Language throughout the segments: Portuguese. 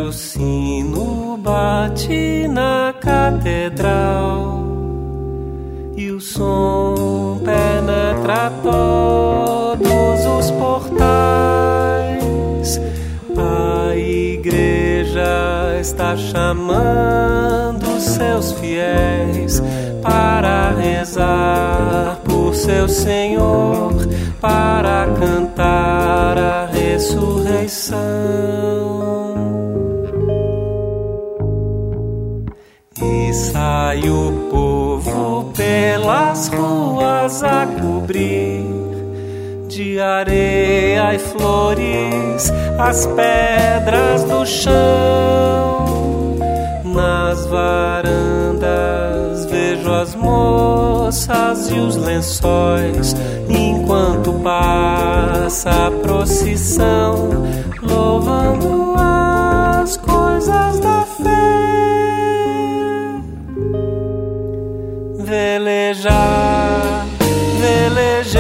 o sino bate na catedral e o som penetra todos os portais. A igreja está chamando seus fiéis para rezar por seu Senhor, para cantar a ressurreição. E sai o povo pelas ruas a cobrir de areia e flores as pedras do chão. Nas varandas vejo as moças e os lençóis, enquanto passa a procissão, louvando as coisas da fé. Velejar, velejei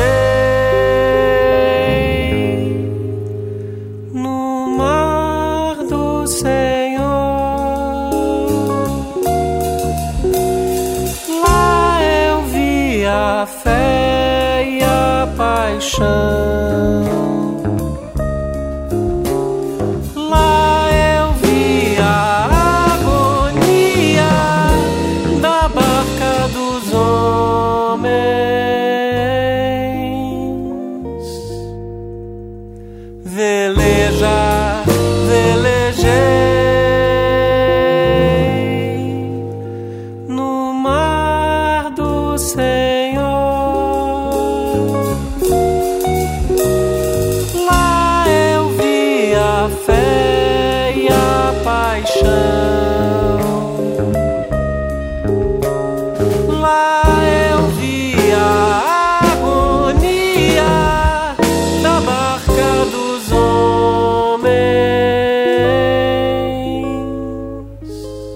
no mar do Senhor. Lá eu vi a fé e a paixão. Lá eu vi a agonia da barca dos homens. Velejar, velejei no mar do Senhor. Lá eu vi a fé e a paixão. Lá eu vi a agonia da barca dos homens.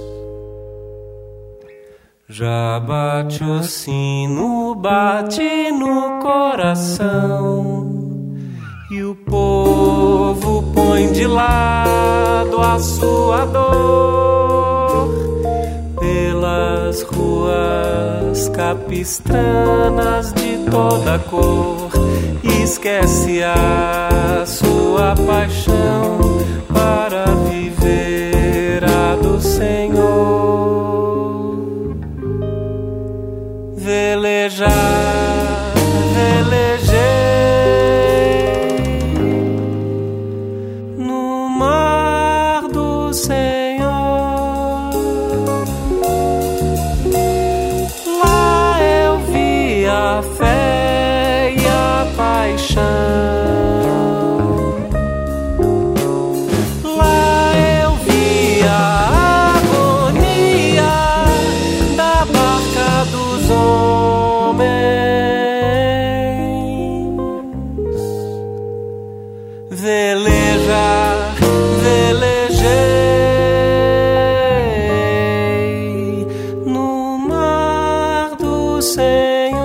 Já bate o sino, bate no coração, e o povo põe de lado a sua dor. Pelas ruas capistranas de toda cor, esquece a sua paixão para viver a do Senhor. Velejar, velejei no mar do Senhor. Lá eu vi a fé e a paixão. Lá eu vi a agonia da barca dos homens. Velejar, velejei no mar do Senhor.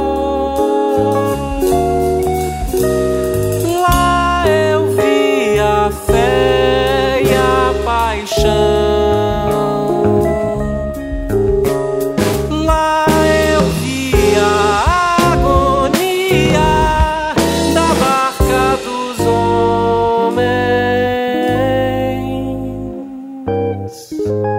Lá eu vi a fé e a paixão. Lá eu vi a agonia da barca dos homens.